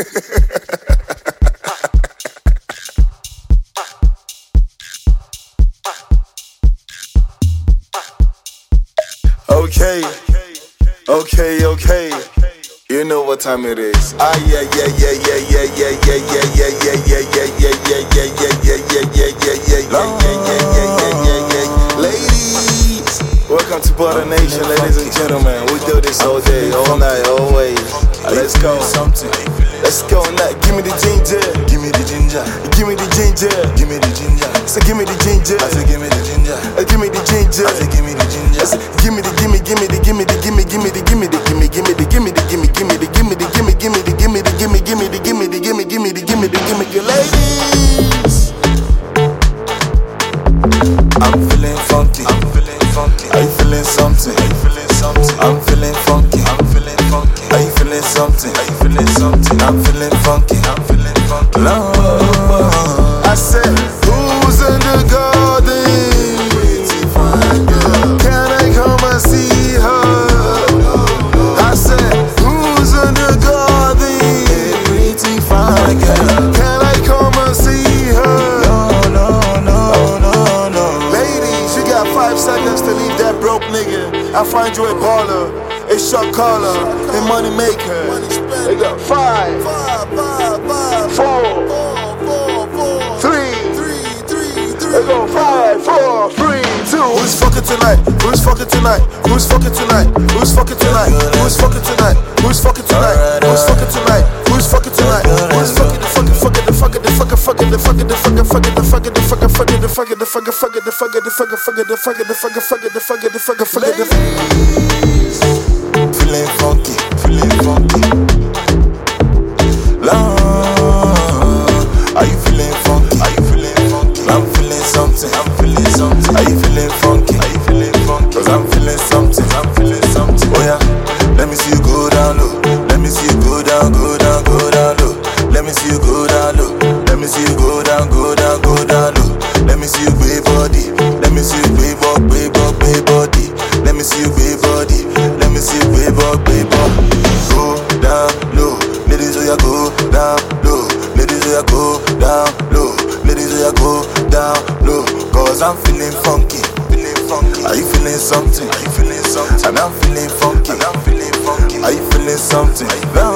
Okay. You know what time it is. Ah yeah. Ladies, welcome to Butter Nation, ladies and gentlemen. We do this all day, all night, always. Let's go. Let's go now. Give me the ginger. Give me the ginger. Give me the ginger. Give me the ginger. So give me the ginger. I say give me the ginger. Give me the ginger. I say give me the ginger. Give me the ladies. I'm feeling funky. Are you feeling something? I'm feeling funky. Are you feeling something? I'm feeling funky. Lord, I said, who's in the garden? Can I come and see her? I said, who's in the garden? Pretty fine girl. Can I come and see her? No. Ladies, you got 5 seconds to leave that broke nigga. I find you a baller, a shot caller, a money maker. They got 5, 4, 3. They go 5, 4, 3, 2. Who's fucking tonight? Who's fucking tonight? Who's fucking tonight? Who's fucking tonight? Who's fucking tonight? Who's fucking tonight? Who's fucking tonight? Who's fucking tonight? Who's fucking the ladies. Feeling funky. Lord, are you feeling funky? I'm feeling something. Are you feeling funky? Cause I'm feeling something. Oh yeah, let me see you go down low. Let me see you go down low. Let me see you go down low. Let me see you go down low. Let me see you wave body. Let me see you wave body. Let me see you wave body. Let me see you wave body. Go down low. Ladies, oh yeah, go down low. Ladies, oh yeah, go down low. Ladies, oh yeah, go down low. Cause I'm feeling funky. Are you feeling something? And I'm feeling funky. Are you feeling something?